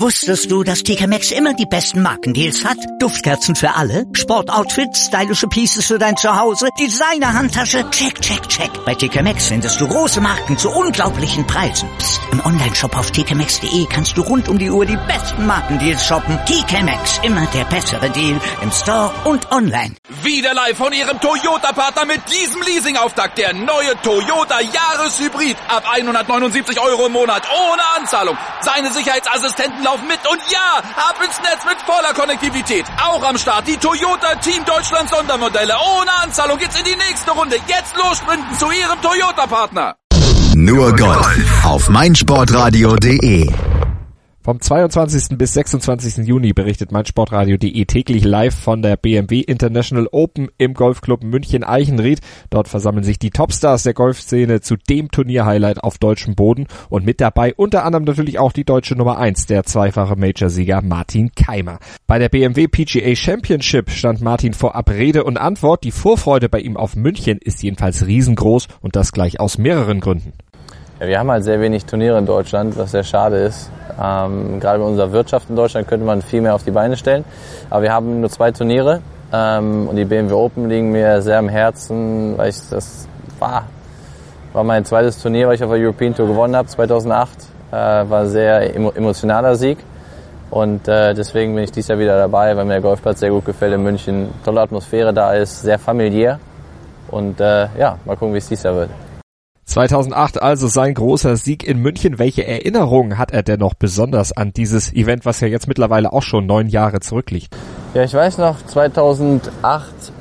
Wusstest du, dass TK Maxx immer die besten Markendeals hat? Duftkerzen für alle, Sportoutfits, stylische Pieces für dein Zuhause, Designer-Handtasche, check, check, check. Bei TK Maxx findest du große Marken zu unglaublichen Preisen. Psst. Im Onlineshop auf tkmaxx.de kannst du rund um die Uhr die besten Markendeals shoppen. TK Maxx, immer der bessere Deal im Store und online. Wieder live von Ihrem Toyota-Partner mit diesem Leasing-Auftakt. Der neue Toyota Jahreshybrid. Ab 179 € im Monat. Ohne Anzahlung. Seine Sicherheitsassistenten laufen mit. Und ja, ab ins Netz mit voller Konnektivität. Auch am Start die Toyota Team Deutschland Sondermodelle. Ohne Anzahlung geht's in die nächste Runde. Jetzt los sprinten zu Ihrem Toyota-Partner. Nur Golf auf meinsportradio.de. Vom 22. bis 26. Juni berichtet meinsportradio.de täglich live von der BMW International Open im Golfclub München-Eichenried. Dort versammeln sich die Topstars der Golfszene zu dem Turnierhighlight auf deutschem Boden und mit dabei unter anderem natürlich auch die deutsche Nummer 1, der zweifache Majorsieger Martin Kaymer. Bei der BMW PGA Championship stand Martin vorab Rede und Antwort. Die Vorfreude bei ihm auf München ist jedenfalls riesengroß und das gleich aus mehreren Gründen. Ja, wir haben halt sehr wenig Turniere in Deutschland, was sehr schade ist. Gerade bei unserer Wirtschaft in Deutschland könnte man viel mehr auf die Beine stellen. Aber wir haben nur 2 Turniere und die BMW Open liegen mir sehr am Herzen, weil das war mein zweites Turnier, weil ich auf der European Tour gewonnen habe, 2008. War ein sehr emotionaler Sieg und deswegen bin ich dieses Jahr wieder dabei, weil mir der Golfplatz sehr gut gefällt in München. Tolle Atmosphäre da ist, sehr familiär und mal gucken, wie es dieses Jahr wird. 2008 also sein großer Sieg in München. Welche Erinnerungen hat er denn noch besonders an dieses Event, was ja jetzt mittlerweile auch schon 9 Jahre zurückliegt? Ja, ich weiß noch, 2008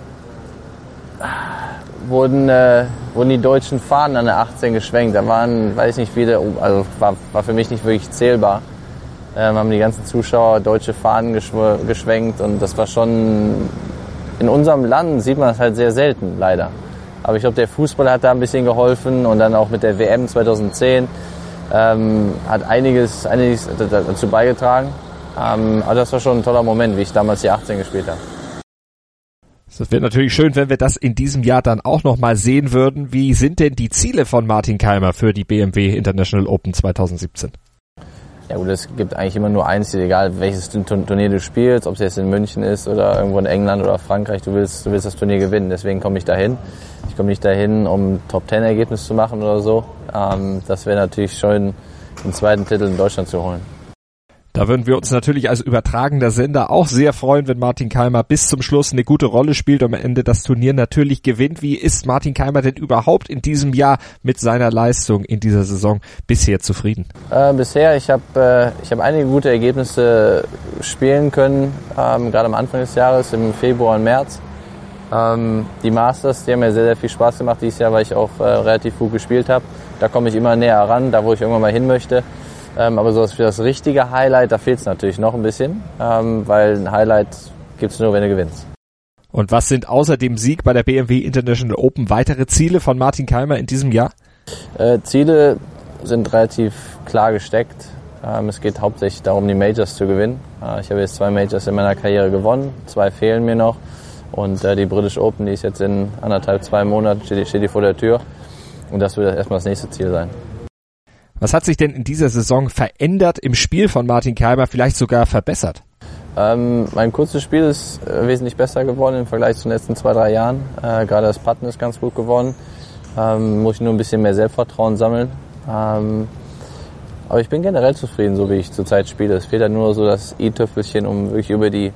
wurden die deutschen Fahnen an der 18 geschwenkt. Da waren, weiß nicht viele, also war für mich nicht wirklich zählbar. Haben die ganzen Zuschauer deutsche Fahnen geschwenkt und das war schon, in unserem Land sieht man das halt sehr selten, leider. Aber ich glaube, der Fußball hat da ein bisschen geholfen und dann auch mit der WM 2010 hat einiges dazu beigetragen. Aber das war schon ein toller Moment, wie ich damals die 18 gespielt habe. Es wäre natürlich schön, wenn wir das in diesem Jahr dann auch nochmal sehen würden. Wie sind denn die Ziele von Martin Kaymer für die BMW International Open 2017? Ja gut, es gibt eigentlich immer nur eins, egal welches Turnier du spielst, ob es jetzt in München ist oder irgendwo in England oder Frankreich, du willst das Turnier gewinnen, deswegen komme ich dahin. Ich komme nicht dahin, um Top-10-Ergebnis zu machen oder so. Das wäre natürlich schön, den zweiten Titel in Deutschland zu holen. Da würden wir uns natürlich als übertragender Sender auch sehr freuen, wenn Martin Kaymer bis zum Schluss eine gute Rolle spielt und am Ende das Turnier natürlich gewinnt. Wie ist Martin Kaymer denn überhaupt in diesem Jahr mit seiner Leistung in dieser Saison bisher zufrieden? Bisher, ich hab einige gute Ergebnisse spielen können, gerade am Anfang des Jahres, im Februar und März. Die Masters, die haben mir sehr, sehr viel Spaß gemacht dieses Jahr, weil ich auch relativ gut gespielt habe. Da komme ich immer näher ran, da wo ich irgendwann mal hin möchte. Aber so für das richtige Highlight, da fehlt es natürlich noch ein bisschen, weil ein Highlight gibt's nur, wenn du gewinnst. Und was sind außer dem Sieg bei der BMW International Open weitere Ziele von Martin Kaymer in diesem Jahr? Ziele sind relativ klar gesteckt. Es geht hauptsächlich darum, die Majors zu gewinnen. Ich habe jetzt 2 Majors in meiner Karriere gewonnen, 2 fehlen mir noch. Und die British Open, die ist jetzt in 1,5-2 Monaten, steht die vor der Tür. Und das wird erstmal das nächste Ziel sein. Was hat sich denn in dieser Saison verändert im Spiel von Martin Kaymer, vielleicht sogar verbessert? Mein kurzes Spiel ist wesentlich besser geworden im Vergleich zu den letzten 2-3 Jahren. Gerade das Putten ist ganz gut geworden. Muss ich nur ein bisschen mehr Selbstvertrauen sammeln. Aber ich bin generell zufrieden, so wie ich zurzeit spiele. Es fehlt halt nur so das i-Tüpfelchen, um wirklich über die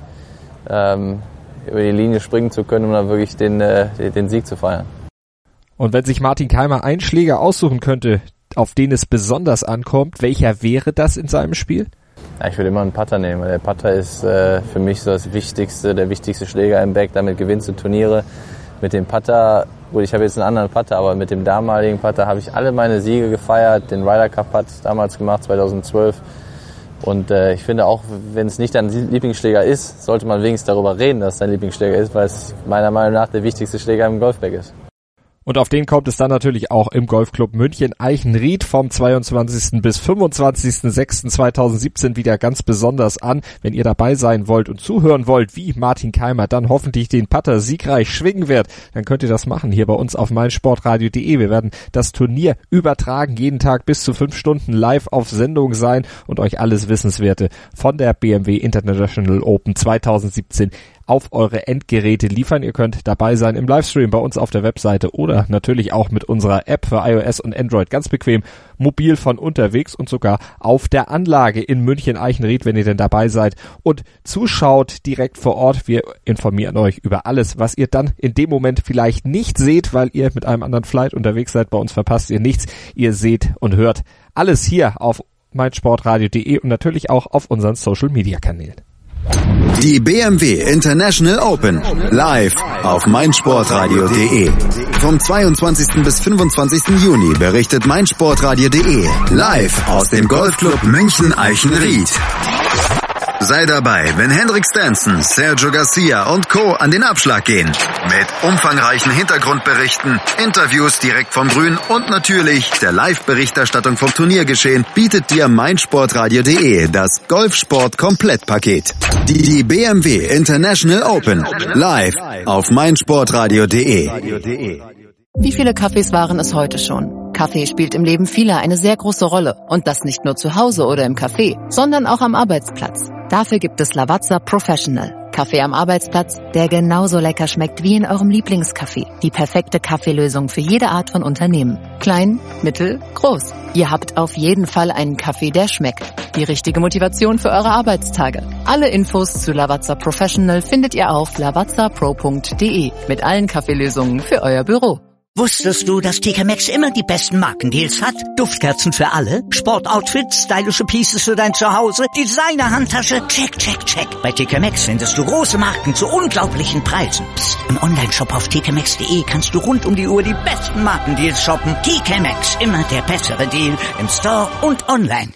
Linie springen zu können, um dann wirklich den Sieg zu feiern. Und wenn sich Martin Kaymer einen Schläger aussuchen könnte, auf den es besonders ankommt, welcher wäre das in seinem Spiel? Ja, ich würde immer einen Putter nehmen, weil der Putter ist für mich so der wichtigste Schläger im Bag. Damit gewinnst du Turniere. Mit dem Putter, gut, ich habe jetzt einen anderen Putter, aber mit dem damaligen Putter habe ich alle meine Siege gefeiert. Den Ryder Cup Putt damals gemacht, 2012. Und ich finde auch, wenn es nicht dein Lieblingsschläger ist, sollte man wenigstens darüber reden, dass es dein Lieblingsschläger ist, weil es meiner Meinung nach der wichtigste Schläger im Golfbag ist. Und auf den kommt es dann natürlich auch im Golfclub München Eichenried vom 22. bis 25.06.2017 wieder ganz besonders an. Wenn ihr dabei sein wollt und zuhören wollt, wie Martin Keimer dann hoffentlich den Putter siegreich schwingen wird, dann könnt ihr das machen hier bei uns auf meinsportradio.de. Wir werden das Turnier übertragen, jeden Tag bis zu 5 Stunden live auf Sendung sein und euch alles Wissenswerte von der BMW International Open 2017 auf eure Endgeräte liefern. Ihr könnt dabei sein im Livestream bei uns auf der Webseite oder natürlich auch mit unserer App für iOS und Android ganz bequem, mobil von unterwegs und sogar auf der Anlage in München Eichenried, wenn ihr denn dabei seid und zuschaut direkt vor Ort. Wir informieren euch über alles, was ihr dann in dem Moment vielleicht nicht seht, weil ihr mit einem anderen Flight unterwegs seid. Bei uns verpasst ihr nichts. Ihr seht und hört alles hier auf meinsportradio.de und natürlich auch auf unseren Social-Media-Kanälen. Die BMW International Open live auf meinsportradio.de. Vom 22. bis 25. Juni berichtet meinsportradio.de live aus dem Golfclub München Eichenried. Sei dabei, wenn Henrik Stenson, Sergio Garcia und Co. an den Abschlag gehen. Mit umfangreichen Hintergrundberichten, Interviews direkt vom Grün und natürlich der Live-Berichterstattung vom Turniergeschehen bietet dir meinsportradio.de das Golfsport-Komplettpaket. Die BMW International Open live auf meinsportradio.de. Wie viele Kaffees waren es heute schon? Kaffee spielt im Leben vieler eine sehr große Rolle. Und das nicht nur zu Hause oder im Café, sondern auch am Arbeitsplatz. Dafür gibt es Lavazza Professional. Kaffee am Arbeitsplatz, der genauso lecker schmeckt wie in eurem Lieblingscafé. Die perfekte Kaffeelösung für jede Art von Unternehmen. Klein, mittel, groß. Ihr habt auf jeden Fall einen Kaffee, der schmeckt. Die richtige Motivation für eure Arbeitstage. Alle Infos zu Lavazza Professional findet ihr auf lavazzapro.de mit allen Kaffeelösungen für euer Büro. Wusstest du, dass TK Maxx immer die besten Markendeals hat? Duftkerzen für alle, Sportoutfits, stylische Pieces für dein Zuhause, Designer-Handtasche, check, check, check. Bei TK Maxx findest du große Marken zu unglaublichen Preisen. Psst. Im Onlineshop auf tkmaxx.de kannst du rund um die Uhr die besten Markendeals shoppen. TK Maxx, immer der bessere Deal im Store und online.